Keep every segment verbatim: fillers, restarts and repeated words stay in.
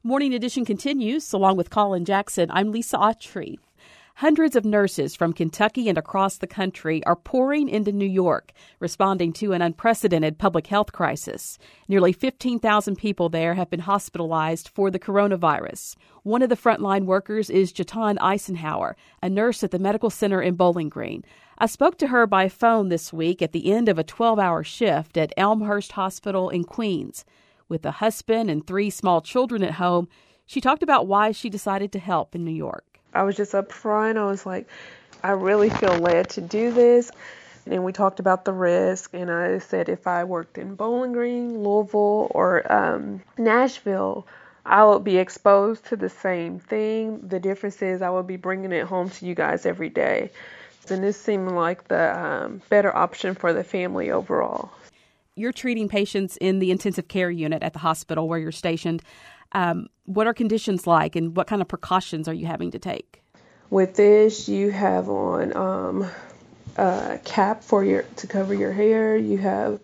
Morning Edition continues. Along with Colin Jackson, I'm Lisa Autry. Hundreds of nurses from Kentucky and across the country are pouring into New York, responding to an unprecedented public health crisis. Nearly fifteen thousand people there have been hospitalized for the coronavirus. One of the frontline workers is Jatan Eisenhower, a nurse at the medical center in Bowling Green. I spoke to her by phone this week at the end of a twelve-hour shift at Elmhurst Hospital in Queens. With a husband and three small children at home, she talked about why she decided to help in New York. I was just up front. I was like, I really feel led to do this. And we talked about the risk. And I said if I worked in Bowling Green, Louisville, or um, Nashville, I would be exposed to the same thing. The difference is I would be bringing it home to you guys every day. And this seemed like the um, better option for the family overall. You're treating patients in the intensive care unit at the hospital where you're stationed. Um, what are conditions like, and what kind of precautions are you having to take? With this, you have on um, a cap for your to cover your hair. You have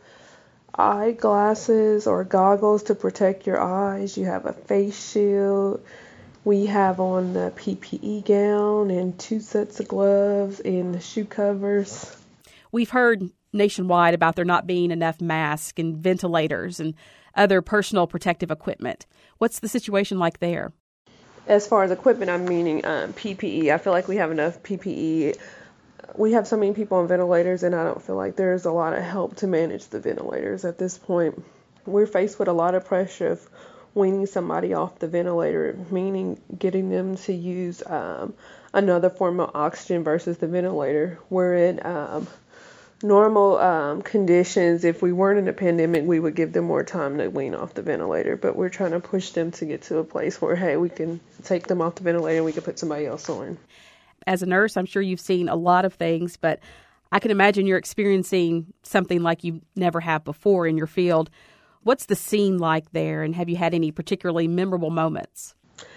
eyeglasses or goggles to protect your eyes. You have a face shield. We have on the P P E gown and two sets of gloves and the shoe covers. We've heard nationwide about there not being enough masks and ventilators and other personal protective equipment. What's the situation like there? As far as equipment, I'm meaning um, P P E. I feel like we have enough P P E. We have so many people on ventilators, and I don't feel like there's a lot of help to manage the ventilators at this point. We're faced with a lot of pressure of weaning somebody off the ventilator, meaning getting them to use um, another form of oxygen versus the ventilator. We're in um, normal um, conditions. If we weren't in a pandemic, we would give them more time to wean off the ventilator, but we're trying to push them to get to a place where, hey, we can take them off the ventilator and we can put somebody else on. As a nurse, I'm sure you've seen a lot of things, but I can imagine you're experiencing something like you never have before in your field. What's the scene like there, and have you had any particularly memorable moments?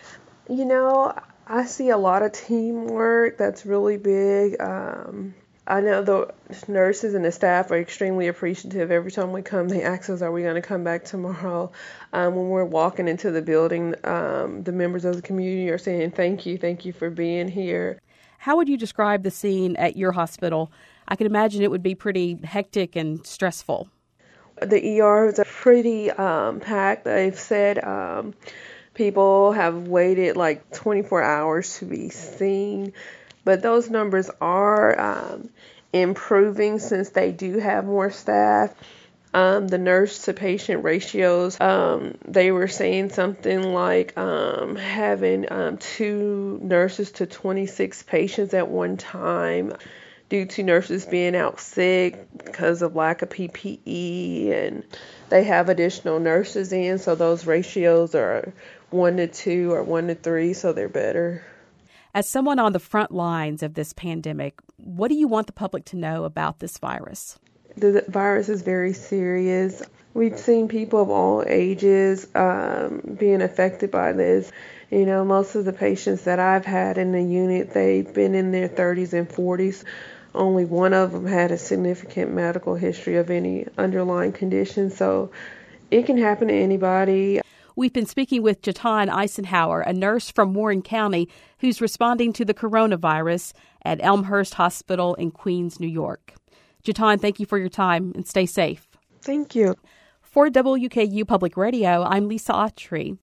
You know, I see a lot of teamwork that's really big. Um, I know the nurses and the staff are extremely appreciative. Every time we come, they ask us, are we going to come back tomorrow? Um, when we're walking into the building, um, the members of the community are saying, thank you, thank you for being here. How would you describe the scene at your hospital? I can imagine it would be pretty hectic and stressful. The E R is pretty um, packed. They've said um, people have waited like twenty-four hours to be seen. But those numbers are um, improving since they do have more staff. Um, the nurse to patient ratios, um, they were saying something like um, having um, two nurses to twenty-six patients at one time due to nurses being out sick because of lack of P P E, and they have additional nurses in, so those ratios are one to two or one to three, so they're better. As someone on the front lines of this pandemic, what do you want the public to know about this virus? The virus is very serious. We've seen people of all ages um, being affected by this. You know, most of the patients that I've had in the unit, they've been in their thirties and forties. Only one of them had a significant medical history of any underlying condition. So it can happen to anybody. We've been speaking with Jatan Eisenhower, a nurse from Warren County who's responding to the coronavirus at Elmhurst Hospital in Queens, New York. Jatan, thank you for your time and stay safe. Thank you. For W K U Public Radio, I'm Lisa Autry.